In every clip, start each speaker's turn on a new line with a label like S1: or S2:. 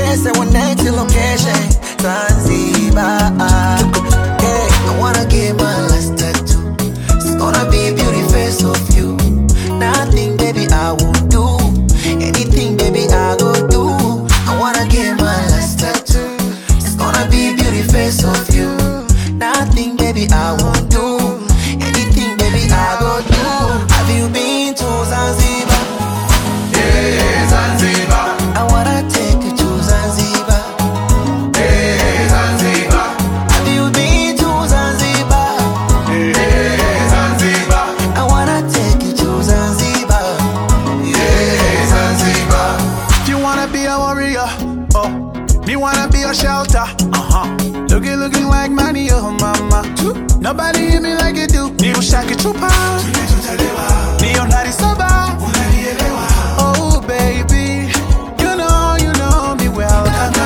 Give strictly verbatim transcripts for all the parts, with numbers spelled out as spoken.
S1: Yes, I want next location, Zanzibar. Hey, I wanna get my last tattoo. It's gonna be beauty face of you. Nothing, baby, I won't do. Anything, baby, I go do. I wanna get my last tattoo. It's gonna be beauty face of you. Nothing, baby, I won't do. Anything, baby, I go do. Have you been to Zanzibar?
S2: Yeah, Zanzibar.
S1: I wanna take you to Zanzibar.
S2: Yeah, Zanzibar.
S1: Have you been to Zanzibar?
S2: Yeah, Zanzibar.
S1: I wanna take you to Zanzibar.
S2: Yeah, Zanzibar.
S3: If you wanna be a warrior, oh, me wanna be a shelter. Uh-huh. Looking, looking like money, oh mama. Nobody hit me like you do. Ni ushaki chupa, ni onari soba. Oh baby, you know, you know me well.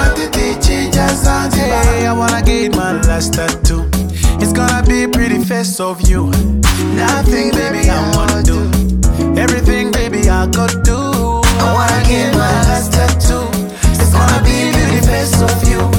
S3: Hey, I wanna get my last tattoo. It's gonna be pretty face of you. Nothing, baby, I wanna do. Everything, baby, I go do.
S1: I wanna get my last tattoo. It's gonna be beauty face of you.